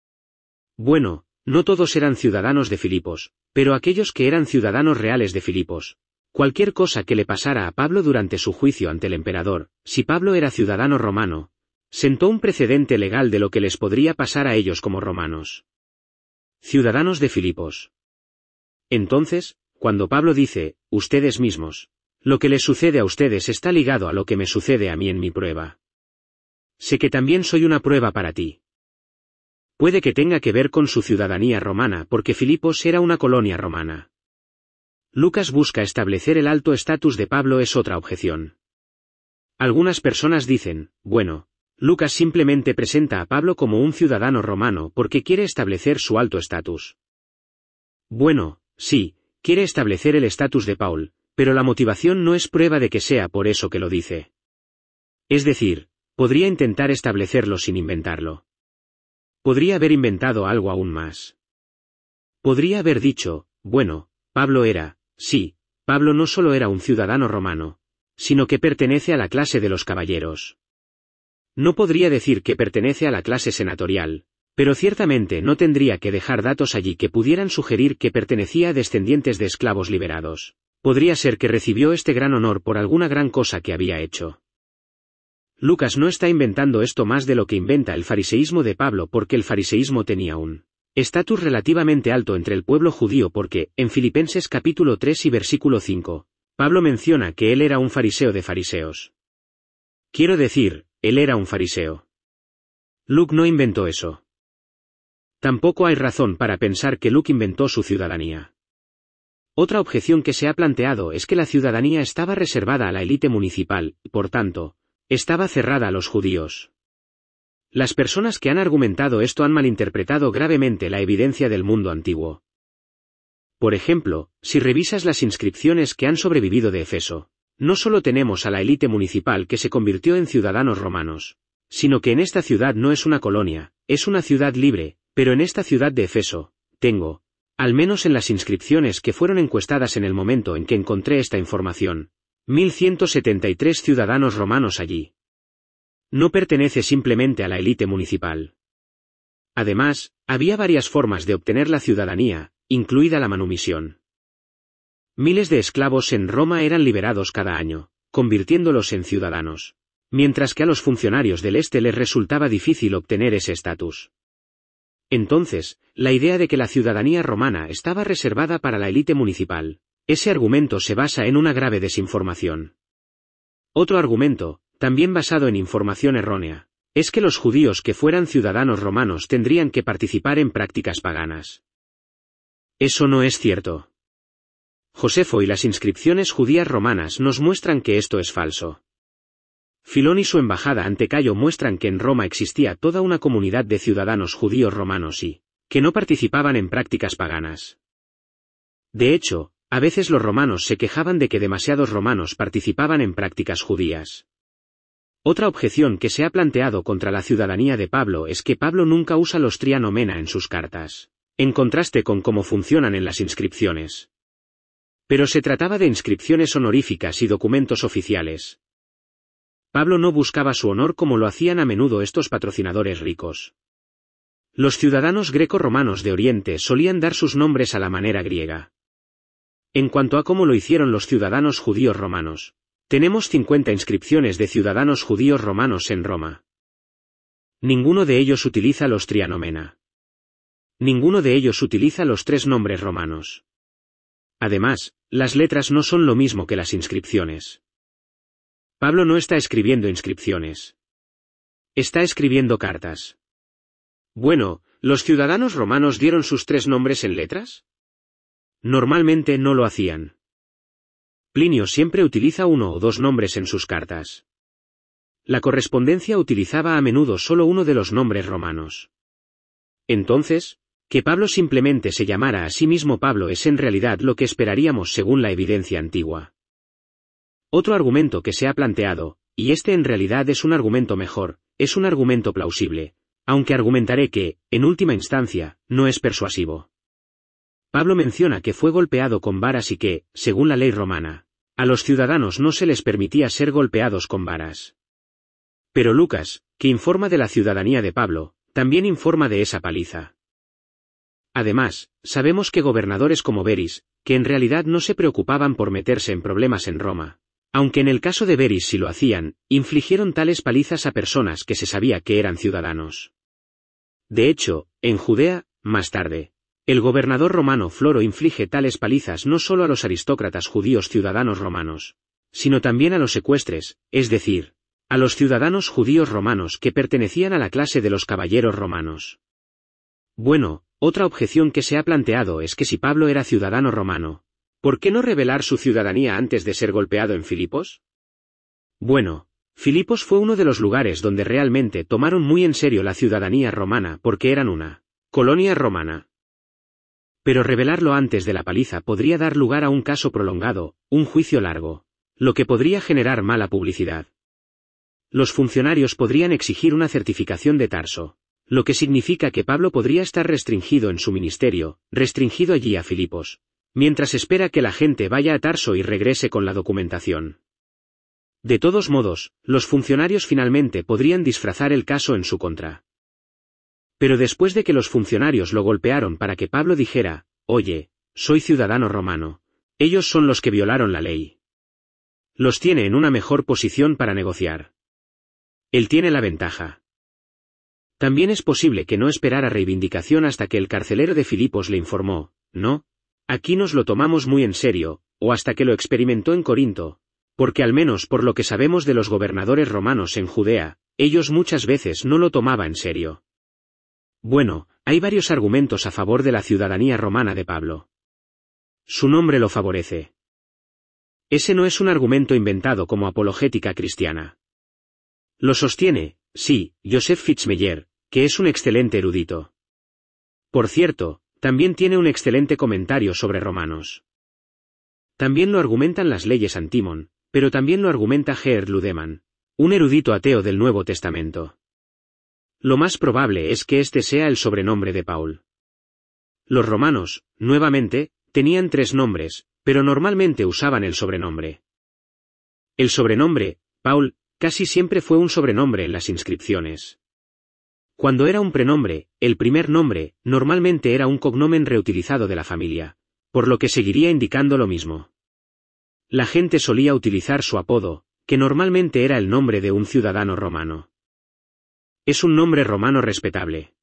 Bueno, no todos eran ciudadanos de Filipos, pero aquellos que eran ciudadanos reales de Filipos. Cualquier cosa que le pasara a Pablo durante su juicio ante el emperador, si Pablo era ciudadano romano, sentó un precedente legal de lo que les podría pasar a ellos como romanos. Ciudadanos de Filipos. Entonces, cuando Pablo dice, ustedes mismos, lo que les sucede a ustedes está ligado a lo que me sucede a mí en mi prueba. Sé que también soy una prueba para ti. Puede que tenga que ver con su ciudadanía romana porque Filipos era una colonia romana. Lucas busca establecer el alto estatus de Pablo es otra objeción. Algunas personas dicen, bueno, Lucas simplemente presenta a Pablo como un ciudadano romano porque quiere establecer su alto estatus. Bueno, sí, quiere establecer el estatus de Paul, pero la motivación no es prueba de que sea por eso que lo dice. Es decir, podría intentar establecerlo sin inventarlo. Podría haber inventado algo aún más. Podría haber dicho, bueno, Pablo era, sí, Pablo no solo era un ciudadano romano, sino que pertenece a la clase de los caballeros. No podría decir que pertenece a la clase senatorial, pero ciertamente no tendría que dejar datos allí que pudieran sugerir que pertenecía a descendientes de esclavos liberados. Podría ser que recibió este gran honor por alguna gran cosa que había hecho. Lucas no está inventando esto más de lo que inventa el fariseísmo de Pablo porque el fariseísmo tenía un estatus relativamente alto entre el pueblo judío porque, en Filipenses capítulo tres y versículo cinco, Pablo menciona que él era un fariseo de fariseos. Quiero decir, él era un fariseo. Luke no inventó eso. Tampoco hay razón para pensar que Luke inventó su ciudadanía. Otra objeción que se ha planteado es que la ciudadanía estaba reservada a la élite municipal, y por tanto, estaba cerrada a los judíos. Las personas que han argumentado esto han malinterpretado gravemente la evidencia del mundo antiguo. Por ejemplo, si revisas las inscripciones que han sobrevivido de Efeso, no solo tenemos a la élite municipal que se convirtió en ciudadanos romanos, sino que en esta ciudad no es una colonia, es una ciudad libre, pero en esta ciudad de Efeso, tengo, al menos en las inscripciones que fueron encuestadas en el momento en que encontré esta información, mil ciento setenta y tres ciudadanos romanos allí. No pertenece simplemente a la élite municipal. Además, había varias formas de obtener la ciudadanía, incluida la manumisión. Miles de esclavos en Roma eran liberados cada año, convirtiéndolos en ciudadanos, mientras que a los funcionarios del este les resultaba difícil obtener ese estatus. Entonces, la idea de que la ciudadanía romana estaba reservada para la élite municipal, ese argumento se basa en una grave desinformación. Otro argumento, también basado en información errónea, es que los judíos que fueran ciudadanos romanos tendrían que participar en prácticas paganas. Eso no es cierto. Josefo y las inscripciones judías romanas nos muestran que esto es falso. Filón y su embajada ante Cayo muestran que en Roma existía toda una comunidad de ciudadanos judíos romanos y que no participaban en prácticas paganas. De hecho, a veces los romanos se quejaban de que demasiados romanos participaban en prácticas judías. Otra objeción que se ha planteado contra la ciudadanía de Pablo es que Pablo nunca usa los trianomena en sus cartas, en contraste con cómo funcionan en las inscripciones. Pero se trataba de inscripciones honoríficas y documentos oficiales. Pablo no buscaba su honor como lo hacían a menudo estos patrocinadores ricos. Los ciudadanos greco-romanos de Oriente solían dar sus nombres a la manera griega. En cuanto a cómo lo hicieron los ciudadanos judíos romanos, tenemos cincuenta inscripciones de ciudadanos judíos romanos en Roma. Ninguno de ellos utiliza los trianomena. Ninguno de ellos utiliza los tres nombres romanos. Además, las letras no son lo mismo que las inscripciones. Pablo no está escribiendo inscripciones. Está escribiendo cartas. Bueno, ¿los ciudadanos romanos dieron sus tres nombres en letras? Normalmente no lo hacían. Plinio siempre utiliza uno o dos nombres en sus cartas. La correspondencia utilizaba a menudo solo uno de los nombres romanos. Entonces, Que Pablo simplemente se llamara a sí mismo Pablo es en realidad lo que esperaríamos según la evidencia antigua. Otro argumento que se ha planteado, y este en realidad es un argumento mejor, es un argumento plausible, aunque argumentaré que, en última instancia, no es persuasivo. Pablo menciona que fue golpeado con varas y que, según la ley romana, a los ciudadanos no se les permitía ser golpeados con varas. Pero Lucas, que informa de la ciudadanía de Pablo, también informa de esa paliza. Además, sabemos que gobernadores como Beris, que en realidad no se preocupaban por meterse en problemas en Roma, aunque en el caso de Beris sí lo hacían, infligieron tales palizas a personas que se sabía que eran ciudadanos. De hecho, en Judea, más tarde, el gobernador romano Floro inflige tales palizas no solo a los aristócratas judíos ciudadanos romanos, sino también a los secuestres, es decir, a los ciudadanos judíos romanos que pertenecían a la clase de los caballeros romanos. Bueno, otra objeción que se ha planteado es que si Pablo era ciudadano romano, ¿por qué no revelar su ciudadanía antes de ser golpeado en Filipos? Bueno, Filipos fue uno de los lugares donde realmente tomaron muy en serio la ciudadanía romana porque eran una colonia romana. Pero revelarlo antes de la paliza podría dar lugar a un caso prolongado, un juicio largo, lo que podría generar mala publicidad. Los funcionarios podrían exigir una certificación de Tarso, lo que significa que Pablo podría estar restringido en su ministerio, restringido allí a Filipos, mientras espera que la gente vaya a Tarso y regrese con la documentación. De todos modos, los funcionarios finalmente podrían disfrazar el caso en su contra. Pero después de que los funcionarios lo golpearon para que Pablo dijera, oye, soy ciudadano romano, ellos son los que violaron la ley. Los tiene en una mejor posición para negociar. Él tiene la ventaja. También es posible que no esperara reivindicación hasta que el carcelero de Filipos le informó, no, aquí nos lo tomamos muy en serio, o hasta que lo experimentó en Corinto, porque al menos por lo que sabemos de los gobernadores romanos en Judea, ellos muchas veces no lo tomaban en serio. Bueno, hay varios argumentos a favor de la ciudadanía romana de Pablo. Su nombre lo favorece. Ese no es un argumento inventado como apologética cristiana. Lo sostiene, sí, Joseph Fitzmeyer, que es un excelente erudito. Por cierto, también tiene un excelente comentario sobre Romanos. También lo argumentan las leyes Antimon, pero también lo argumenta Geert Ludemann, un erudito ateo del Nuevo Testamento. Lo más probable es que este sea el sobrenombre de Paul. Los romanos, nuevamente, tenían tres nombres, pero normalmente usaban el sobrenombre. El sobrenombre, Paul, casi siempre fue un sobrenombre en las inscripciones. Cuando era un prenombre, el primer nombre, normalmente era un cognomen reutilizado de la familia, por lo que seguiría indicando lo mismo. La gente solía utilizar su apodo, que normalmente era el nombre de un ciudadano romano. Es un nombre romano respetable.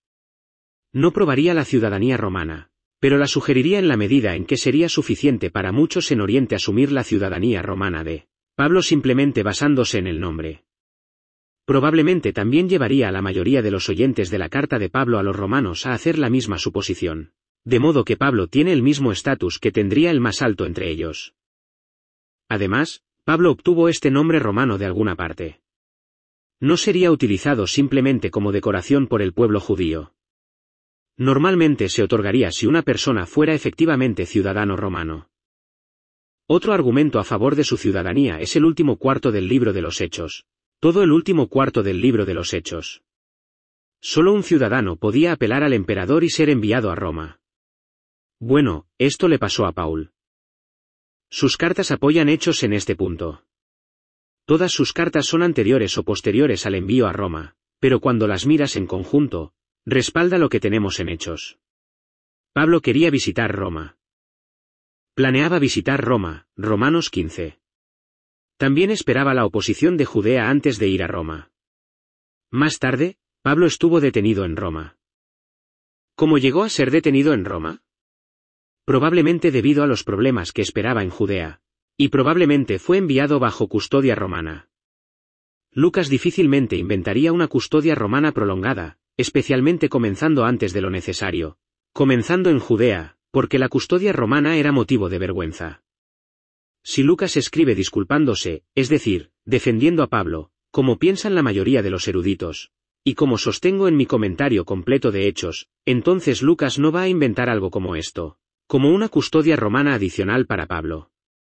No probaría la ciudadanía romana, pero la sugeriría en la medida en que sería suficiente para muchos en Oriente asumir la ciudadanía romana de Pablo simplemente basándose en el nombre. Probablemente también llevaría a la mayoría de los oyentes de la carta de Pablo a los romanos a hacer la misma suposición, de modo que Pablo tiene el mismo estatus que tendría el más alto entre ellos. Además, Pablo obtuvo este nombre romano de alguna parte. No sería utilizado simplemente como decoración por el pueblo judío. Normalmente se otorgaría si una persona fuera efectivamente ciudadano romano. Otro argumento a favor de su ciudadanía es el último cuarto del libro de los Hechos. Todo el último cuarto del libro de los Hechos. Solo un ciudadano podía apelar al emperador y ser enviado a Roma. Bueno, esto le pasó a Paul. Sus cartas apoyan hechos en este punto. Todas sus cartas son anteriores o posteriores al envío a Roma, pero cuando las miras en conjunto, respalda lo que tenemos en Hechos. Pablo quería visitar Roma. Planeaba visitar Roma, Romanos quince. También esperaba la oposición de Judea antes de ir a Roma. Más tarde, Pablo estuvo detenido en Roma. ¿Cómo llegó a ser detenido en Roma? Probablemente debido a los problemas que esperaba en Judea. Y probablemente fue enviado bajo custodia romana. Lucas difícilmente inventaría una custodia romana prolongada, especialmente comenzando antes de lo necesario, comenzando en Judea, porque la custodia romana era motivo de vergüenza. Si Lucas escribe disculpándose, es decir, defendiendo a Pablo, como piensan la mayoría de los eruditos, Y como sostengo en mi comentario completo de Hechos, entonces Lucas no va a inventar algo como esto, como una custodia romana adicional para Pablo.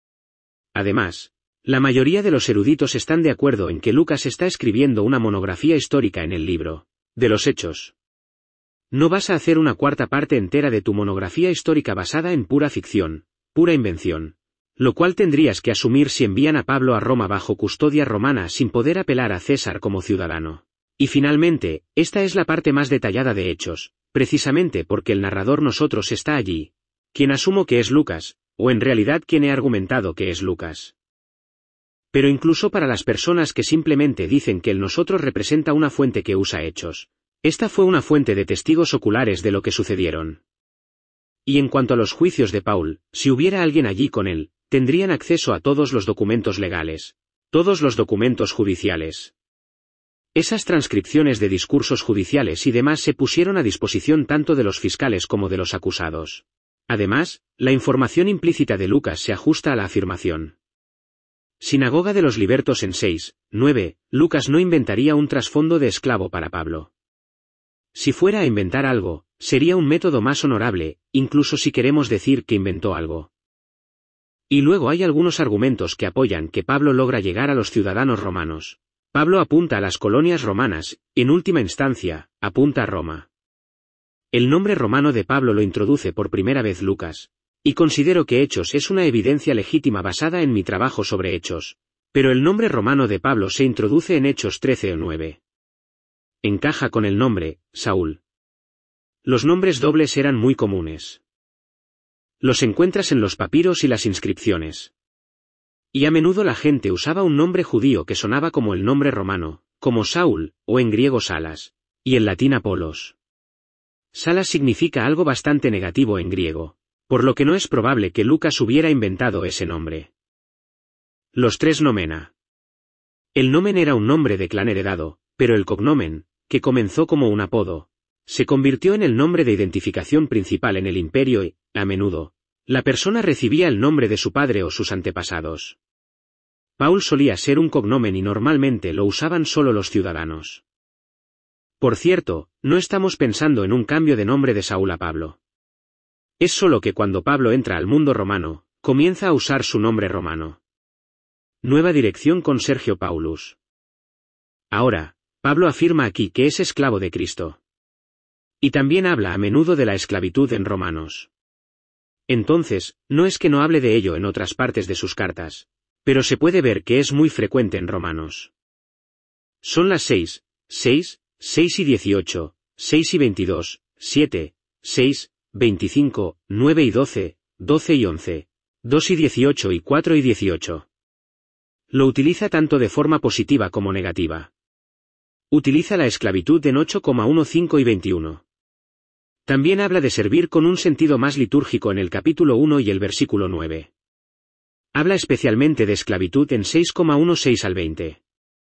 Además, la mayoría de los eruditos están de acuerdo en que Lucas está escribiendo una monografía histórica en el libro de los Hechos. No vas a hacer una cuarta parte entera de tu monografía histórica basada en pura ficción, pura invención, lo cual tendrías que asumir si envían a Pablo a Roma bajo custodia romana sin poder apelar a César como ciudadano. Y finalmente, esta es la parte más detallada de Hechos, precisamente porque el narrador nosotros está allí, quien asumo que es Lucas, o en realidad quien he argumentado que es Lucas. Pero incluso para las personas que simplemente dicen que el nosotros representa una fuente que usa Hechos, esta fue una fuente de testigos oculares de lo que sucedieron. Y en cuanto a los juicios de Paul, si hubiera alguien allí con él, tendrían acceso a todos los documentos legales, todos los documentos judiciales. Esas transcripciones de discursos judiciales y demás se pusieron a disposición tanto de los fiscales como de los acusados. Además, la información implícita de Lucas se ajusta a la afirmación. Sinagoga de los Libertos en seis, nueve, Lucas no inventaría un trasfondo de esclavo para Pablo. Si fuera a inventar algo, sería un método más honorable, incluso si queremos decir que inventó algo. Y luego hay algunos argumentos que apoyan que Pablo logra llegar a los ciudadanos romanos. Pablo apunta a las colonias romanas, en última instancia, apunta a Roma. El nombre romano de Pablo lo introduce por primera vez Lucas, y considero que Hechos es una evidencia legítima basada en mi trabajo sobre Hechos, pero el nombre romano de Pablo se introduce en Hechos trece o nueve. Encaja con el nombre, Saúl. Los nombres dobles eran muy comunes. Los encuentras en los papiros y las inscripciones. Y a menudo la gente usaba un nombre judío que sonaba como el nombre romano, como Saúl, o en griego Salas, y en latín Apolos. Salas significa algo bastante negativo en griego, por lo que no es probable que Lucas hubiera inventado ese nombre. Los tres nomena. El nomen era un nombre de clan heredado, pero el cognomen, que comenzó como un apodo, se convirtió en el nombre de identificación principal en el imperio y, a menudo, la persona recibía el nombre de su padre o sus antepasados. Paul solía ser un cognomen y normalmente lo usaban solo los ciudadanos. Por cierto, no estamos pensando en un cambio de nombre de Saúl a Pablo. Es solo que cuando Pablo entra al mundo romano, comienza a usar su nombre romano. Nueva dirección con Sergio Paulus. Ahora, Pablo afirma aquí que es esclavo de Cristo. Y también habla a menudo de la esclavitud en Romanos. Entonces, no es que no hable de ello en otras partes de sus cartas, pero se puede ver que es muy frecuente en Romanos. Son las seis, seis, seis y dieciocho, seis y veintidós, siete, seis, veinticinco, nueve y doce, doce y once, dos y dieciocho y cuatro y dieciocho. Lo utiliza tanto de forma positiva como negativa. Utiliza la esclavitud en ocho, uno, cinco y veintiuno. También habla de servir con un sentido más litúrgico en el capítulo uno y el versículo nueve. Habla especialmente de esclavitud en seis, uno, seis al veinte.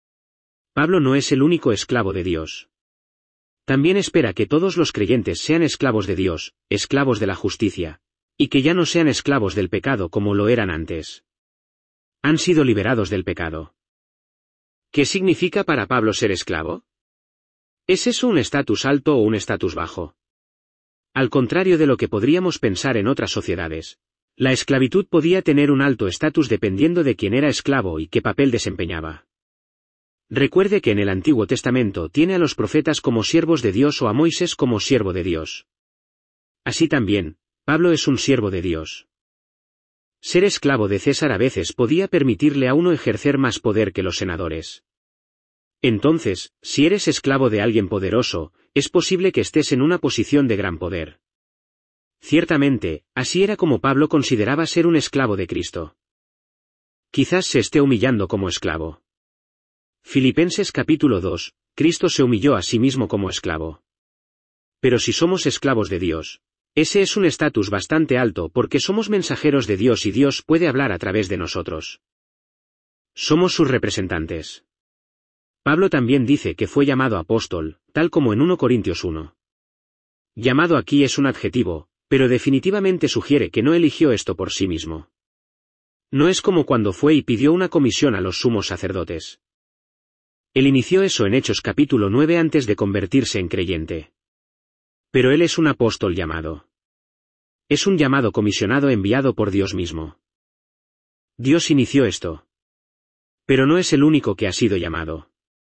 Pablo no es el único esclavo de Dios. También espera que todos los creyentes sean esclavos de Dios, esclavos de la justicia, y que ya no sean esclavos del pecado como lo eran antes. Han sido liberados del pecado. ¿Qué significa para Pablo ser esclavo? ¿Es eso un estatus alto o un estatus bajo? Al contrario de lo que podríamos pensar en otras sociedades, la esclavitud podía tener un alto estatus dependiendo de quién era esclavo y qué papel desempeñaba. Recuerde que en el Antiguo Testamento tiene a los profetas como siervos de Dios o a Moisés como siervo de Dios. Así también, Pablo es un siervo de Dios. Ser esclavo de César a veces podía permitirle a uno ejercer más poder que los senadores. Entonces, si eres esclavo de alguien poderoso, es posible que estés en una posición de gran poder. Ciertamente, así era como Pablo consideraba ser un esclavo de Cristo. Quizás se esté humillando como esclavo. Filipenses capítulo dos, Cristo se humilló a sí mismo como esclavo. Pero si somos esclavos de Dios, ese es un estatus bastante alto porque somos mensajeros de Dios y Dios puede hablar a través de nosotros. Somos sus representantes. Pablo también dice que fue llamado apóstol, tal como en primera Corintios uno. Llamado aquí es un adjetivo, pero definitivamente sugiere que no eligió esto por sí mismo. No es como cuando fue y pidió una comisión a los sumos sacerdotes. Él inició eso en Hechos capítulo nueve antes de convertirse en creyente. Pero él es un apóstol llamado. Es un llamado comisionado enviado por Dios mismo. Dios inició esto. Pero no es el único que ha sido llamado.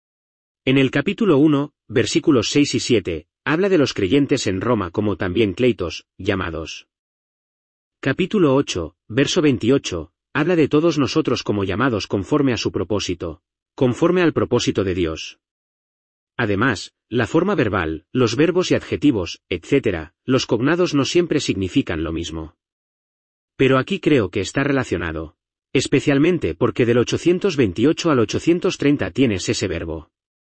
En el capítulo uno, versículos seis y siete, habla de los creyentes en Roma como también cleitos, llamados. Capítulo ocho, verso veintiocho, habla de todos nosotros como llamados conforme a su propósito, conforme al propósito de Dios. Además, la forma verbal, los verbos y adjetivos, etcétera, los cognados no siempre significan lo mismo. Pero aquí creo que está relacionado. Especialmente porque del ochocientos veintiocho al ochocientos treinta tienes ese verbo.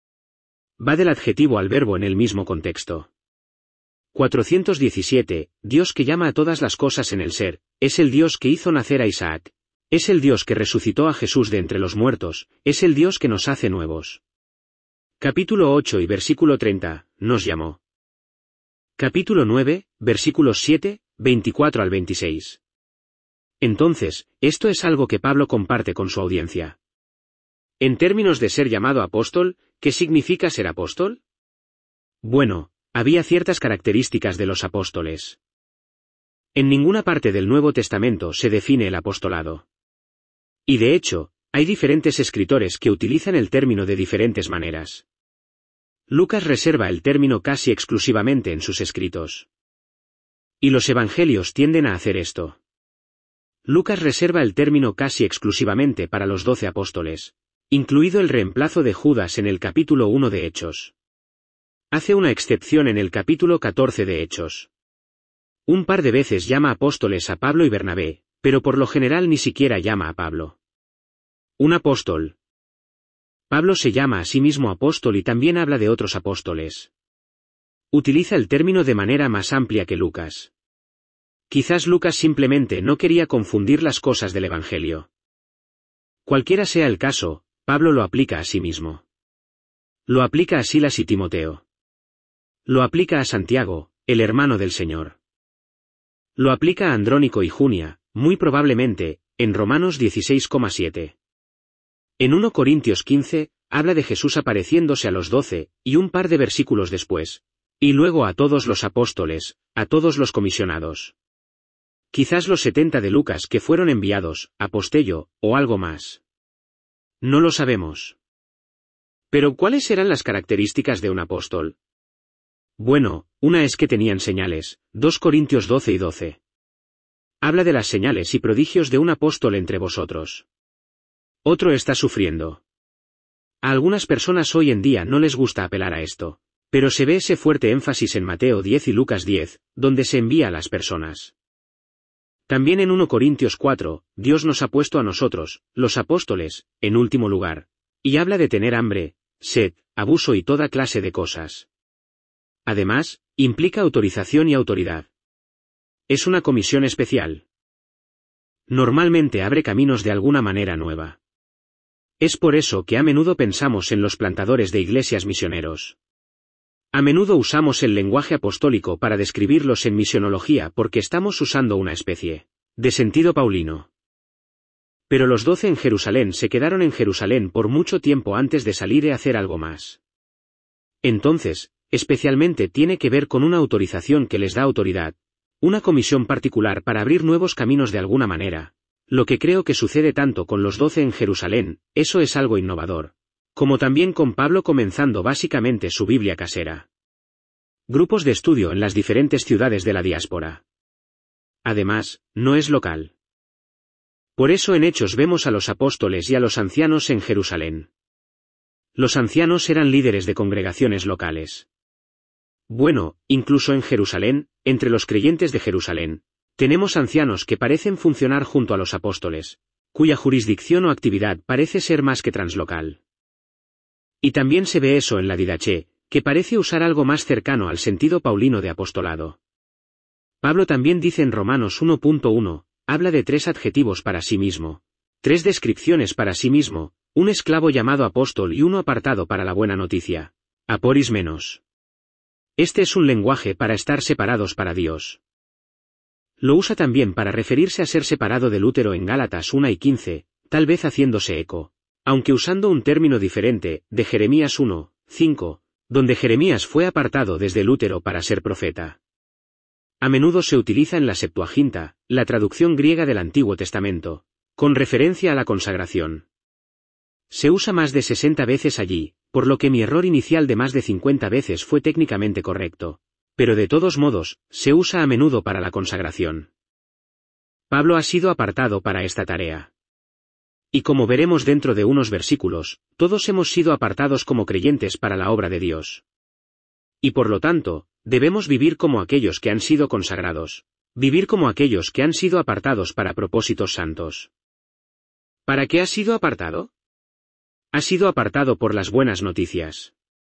Va del adjetivo al verbo en el mismo contexto. cuatrocientos diecisiete, Dios que llama a todas las cosas en el ser, es el Dios que hizo nacer a Isaac. Es el Dios que resucitó a Jesús de entre los muertos, es el Dios que nos hace nuevos. Capítulo ocho y versículo treinta, nos llamó. Capítulo nueve, versículos siete, veinticuatro al veintiséis. Entonces, esto es algo que Pablo comparte con su audiencia. En términos de ser llamado apóstol, ¿qué significa ser apóstol? Bueno, había ciertas características de los apóstoles. En ninguna parte del Nuevo Testamento se define el apostolado. Y de hecho, hay diferentes escritores que utilizan el término de diferentes maneras. Lucas reserva el término casi exclusivamente en sus escritos. Y los evangelios tienden a hacer esto. Lucas reserva el término casi exclusivamente para los doce apóstoles, incluido el reemplazo de Judas en el capítulo uno de Hechos. Hace una excepción en el capítulo catorce de Hechos. Un par de veces llama apóstoles a Pablo y Bernabé, pero por lo general ni siquiera llama a Pablo. Un apóstol. Pablo se llama a sí mismo apóstol y también habla de otros apóstoles. Utiliza el término de manera más amplia que Lucas. Quizás Lucas simplemente no quería confundir las cosas del Evangelio. Cualquiera sea el caso, Pablo lo aplica a sí mismo. Lo aplica a Silas y Timoteo. Lo aplica a Santiago, el hermano del Señor. Lo aplica a Andrónico y Junia, muy probablemente, en Romanos dieciséis coma siete. En primera Corintios quince, habla de Jesús apareciéndose a los doce, y un par de versículos después, y luego a todos los apóstoles, a todos los comisionados. Quizás los setenta de Lucas que fueron enviados, apostello, o algo más. No lo sabemos. Pero ¿cuáles eran las características de un apóstol? Bueno, una es que tenían señales, dos Corintios doce y doce. Habla de las señales y prodigios de un apóstol entre vosotros. Otro está sufriendo. A algunas personas hoy en día no les gusta apelar a esto, pero se ve ese fuerte énfasis en Mateo diez y Lucas diez, donde se envía a las personas. También en primera Corintios cuatro, Dios nos ha puesto a nosotros, los apóstoles, en último lugar, y habla de tener hambre, sed, abuso y toda clase de cosas. Además, implica autorización y autoridad. Es una comisión especial. Normalmente abre caminos de alguna manera nueva. Es por eso que a menudo pensamos en los plantadores de iglesias misioneros. A menudo usamos el lenguaje apostólico para describirlos en misionología porque estamos usando una especie de sentido paulino. Pero los doce en Jerusalén se quedaron en Jerusalén por mucho tiempo antes de salir y hacer algo más. Entonces, especialmente tiene que ver con una autorización que les da autoridad, una comisión particular para abrir nuevos caminos de alguna manera. Lo que creo que sucede tanto con los doce en Jerusalén, eso es algo innovador. Como también con Pablo comenzando básicamente su Biblia casera. Grupos de estudio en las diferentes ciudades de la diáspora. Además, no es local. Por eso en Hechos vemos a los apóstoles y a los ancianos en Jerusalén. Los ancianos eran líderes de congregaciones locales. Bueno, incluso en Jerusalén, entre los creyentes de Jerusalén, tenemos ancianos que parecen funcionar junto a los apóstoles, cuya jurisdicción o actividad parece ser más que translocal. Y también se ve eso en la Didaché, que parece usar algo más cercano al sentido paulino de apostolado. Pablo también dice en Romanos uno punto uno, habla de tres adjetivos para sí mismo, tres descripciones para sí mismo, un esclavo llamado apóstol y uno apartado para la buena noticia. Aporis menos. Este es un lenguaje para estar separados para Dios. Lo usa también para referirse a ser separado del útero en Gálatas uno y quince, tal vez haciéndose eco aunque usando un término diferente, de Jeremías uno, cinco, donde Jeremías fue apartado desde el útero para ser profeta. A menudo se utiliza en la Septuaginta, la traducción griega del Antiguo Testamento, con referencia a la consagración. Se usa más de sesenta veces allí, por lo que mi error inicial de más de cincuenta veces fue técnicamente correcto, pero de todos modos, se usa a menudo para la consagración. Pablo ha sido apartado para esta tarea. Y como veremos dentro de unos versículos, todos hemos sido apartados como creyentes para la obra de Dios. Y por lo tanto, debemos vivir como aquellos que han sido consagrados, vivir como aquellos que han sido apartados para propósitos santos. ¿Para qué ha sido apartado? Ha sido apartado por las buenas noticias.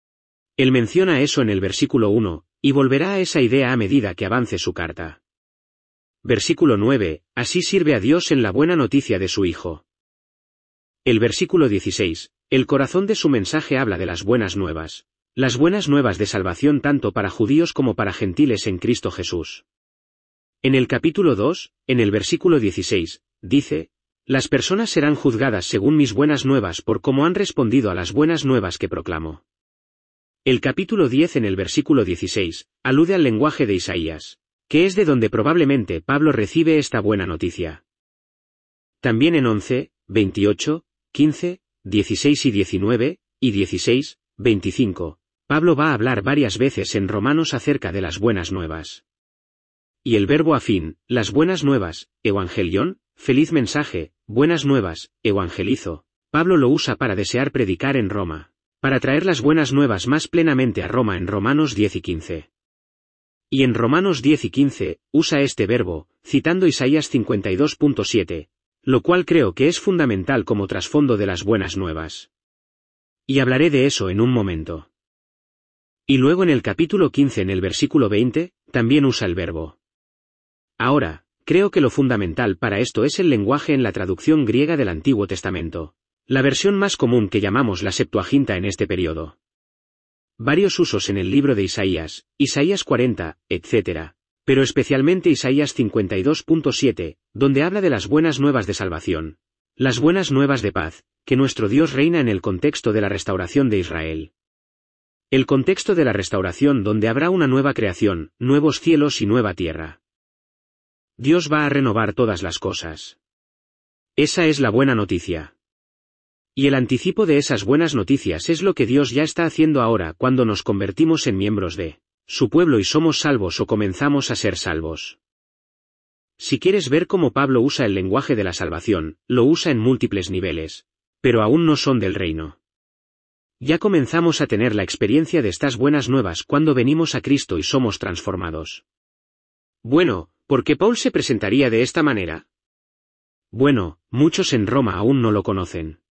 Él menciona eso en el versículo uno, y volverá a esa idea a medida que avance su carta. Versículo nueve, así sirve a Dios en la buena noticia de su Hijo. El versículo dieciséis, el corazón de su mensaje habla de las buenas nuevas, las buenas nuevas de salvación tanto para judíos como para gentiles en Cristo Jesús. En el capítulo dos, en el versículo dieciséis, dice, las personas serán juzgadas según mis buenas nuevas por cómo han respondido a las buenas nuevas que proclamo. El capítulo diez en el versículo dieciséis, alude al lenguaje de Isaías, que es de donde probablemente Pablo recibe esta buena noticia. También en once, veintiocho, quince, dieciséis y diecinueve, y dieciséis, veinticinco, Pablo va a hablar varias veces en Romanos acerca de las buenas nuevas. Y el verbo afín, las buenas nuevas, evangelion, feliz mensaje, buenas nuevas, evangelizo, Pablo lo usa para desear predicar en Roma, para traer las buenas nuevas más plenamente a Roma en Romanos diez y quince. Y en Romanos diez y quince, usa este verbo, citando Isaías cincuenta y dos punto siete, lo cual creo que es fundamental como trasfondo de las buenas nuevas. Y hablaré de eso en un momento. Y luego en el capítulo quince en el versículo veinte, también usa el verbo. Ahora, creo que lo fundamental para esto es el lenguaje en la traducción griega del Antiguo Testamento, la versión más común que llamamos la Septuaginta en este periodo. Varios usos en el libro de Isaías, Isaías cuarenta, etcétera, pero especialmente Isaías cincuenta y dos punto siete, donde habla de las buenas nuevas de salvación, las buenas nuevas de paz, que nuestro Dios reina en el contexto de la restauración de Israel. El contexto de la restauración donde habrá una nueva creación, nuevos cielos y nueva tierra. Dios va a renovar todas las cosas. Esa es la buena noticia. Y el anticipo de esas buenas noticias es lo que Dios ya está haciendo ahora cuando nos convertimos en miembros de su pueblo y somos salvos o comenzamos a ser salvos. Si quieres ver cómo Pablo usa el lenguaje de la salvación, lo usa en múltiples niveles, pero aún no son del reino. Ya comenzamos a tener la experiencia de estas buenas nuevas cuando venimos a Cristo y somos transformados. Bueno, ¿por qué Paul se presentaría de esta manera? Bueno, muchos en Roma aún no lo conocen.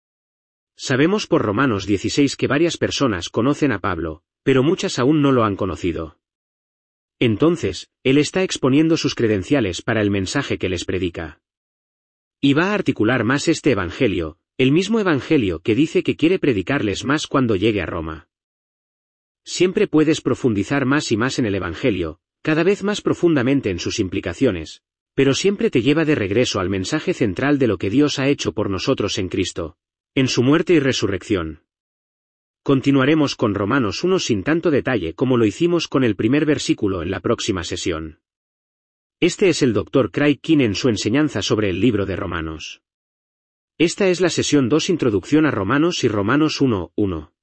Sabemos por Romanos dieciséis que varias personas conocen a Pablo, pero muchas aún no lo han conocido. Entonces, él está exponiendo sus credenciales para el mensaje que les predica. Y va a articular más este evangelio, el mismo evangelio que dice que quiere predicarles más cuando llegue a Roma. Siempre puedes profundizar más y más en el evangelio, cada vez más profundamente en sus implicaciones, pero siempre te lleva de regreso al mensaje central de lo que Dios ha hecho por nosotros en Cristo, en su muerte y resurrección. Continuaremos con Romanos uno sin tanto detalle como lo hicimos con el primer versículo en la próxima sesión. Este es el doctor Craig King en su enseñanza sobre el libro de Romanos. Esta es la sesión dos Introducción a Romanos y Romanos uno, uno.